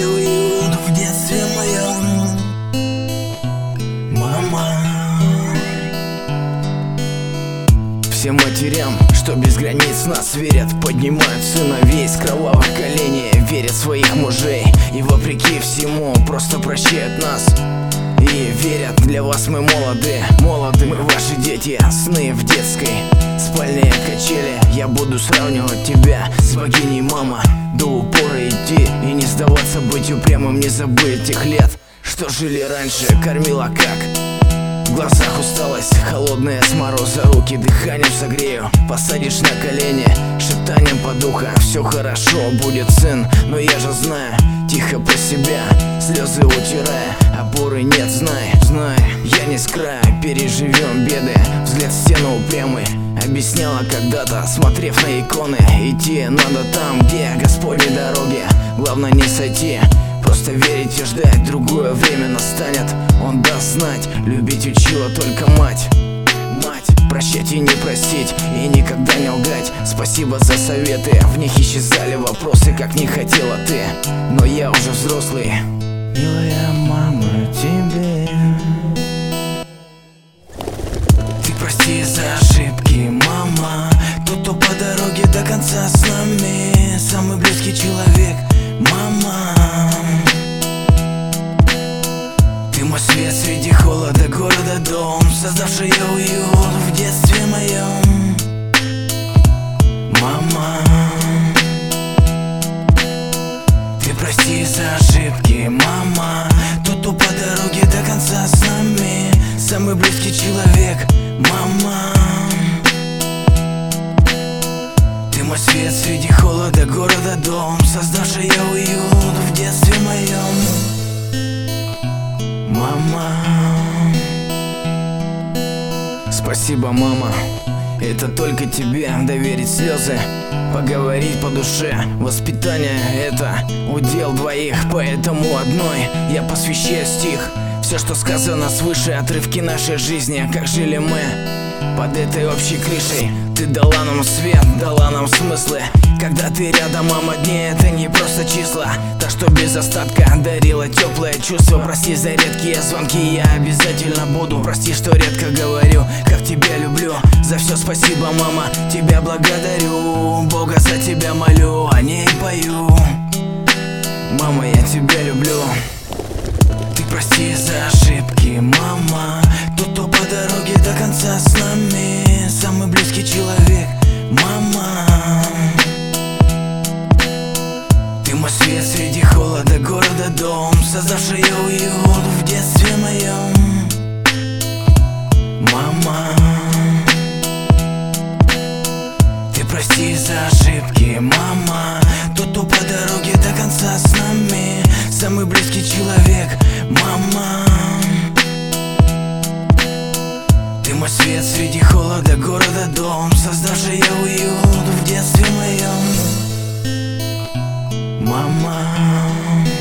уют в детстве моем. Мама. Всем матерям, что без границ нас верят, поднимают сыновей с кровавых коленей, верят в своих мужей и вопреки всему просто прощают нас. И верят, для вас мы молоды, мы ваши дети, сны в детской спальне качели. Я буду сравнивать тебя с богиней, мама, до упора идти и не сдаваться, быть упрямым, не забыть тех лет, что жили раньше, кормила как. В глазах усталость, холодные с мороза руки, дыханием согрею, посадишь на колени, шептанием по духу. Все хорошо, будет сын, но я же знаю, тихо про себя, слезы утирая, опоры нет, знай, я не с края, переживем беды. Взгляд в стену упрямый, объясняла когда-то, смотрев на иконы, идти надо там, где Господни дороги, главное не сойти. Просто верить и ждать, другое время настанет, он даст знать. Любить учила только мать, прощать и не простить, и никогда не лгать. Спасибо за советы, в них исчезали вопросы, как не хотела ты, но я уже взрослый. Милая мама, тебе ты прости за ошибки, мама. Тот, кто по дороге до конца с нами, самый близкий человек, мама. Мой свет среди холода города, дом, создавший уют в детстве моем. Мама, ты прости за ошибки, мама. Тот, кто по дороге до конца с нами, самый близкий человек, мама. Ты мой свет среди холода города, дом, создавший уют в детстве моем. Мама. Спасибо, мама. Это только тебе доверить слезы, поговорить по душе. Воспитание — это удел двоих, поэтому одной я посвящаю стих. Все, что сказано свыше, отрывки нашей жизни, как жили мы под этой общей крышей. Ты дала нам свет, дала нам смыслы. Когда ты рядом, мама, дни — это не просто числа. Так что без остатка дарила теплое чувство. Прости за редкие звонки, я обязательно буду. Прости, что редко говорю, как тебя люблю. За все спасибо, мама, тебя благодарю. Бога за тебя молю, о ней пою. Мама, я тебя люблю. Ты прости за ошибки, мама. Тот, кто по дороге до конца с нами, самый близкий человек, мама. Ты мой свет среди холода города, дом, создавший уют в детстве моем. Мама, ты прости за ошибки, мама. Тот, кто по дороге до конца с нами, самый близкий человек, мама. Ты мой свет среди холода города, дом, создавший уют в детстве моем. Мама.